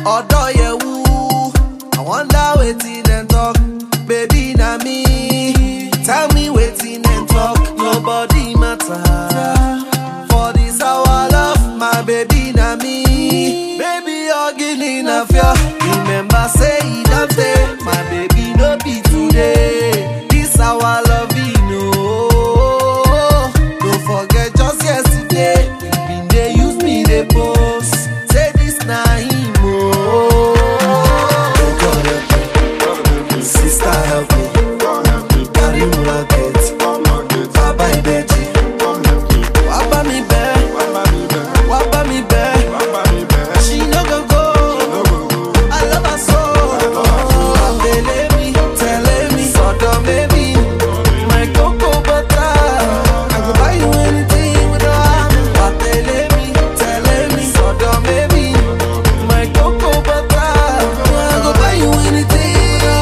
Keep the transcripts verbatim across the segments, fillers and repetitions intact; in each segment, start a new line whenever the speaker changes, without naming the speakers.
Odo yewu, I wonder wetin dem talk. Baby na me, tell me wetin dem talk. Nobody matter for this our love. My baby na me, baby ogini na fear. Remember say e don tey, my baby no be today. This our love, no. Don't forget just yesterday, you been dey use me dey post. Say this na him oh. Oh God help me, sister help me, carry una get, baba ibeji, waba mi be, waba mi be. She no go go, I love her so. Tell me, tell me, sort of baby, my cocoa butter. I go buy you anything with your hand. But tell me, tell me, sort of baby, my cocoa butter. I go buy you anything.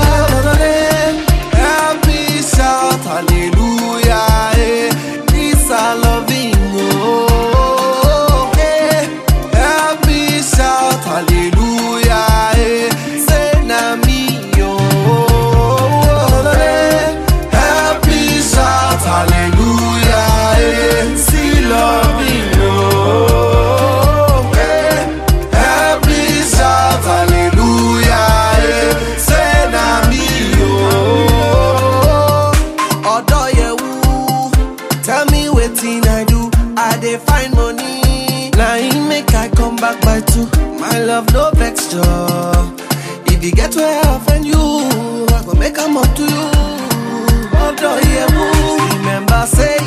Help me shout hallelujah, eh. This I loving oh, eh. Help me shout hallelujah, eh. Say na me oh, eh. Help me shout hallelujah, eh. See loving oh, eh. Help me shout hallelujah, eh. Say na me oh. Odo yewu, tell me wetin I do. I dey find money, na him make I come back by two. My love no vex you. If you get where I offend you, I go make am up to you. Odo yewu, remember say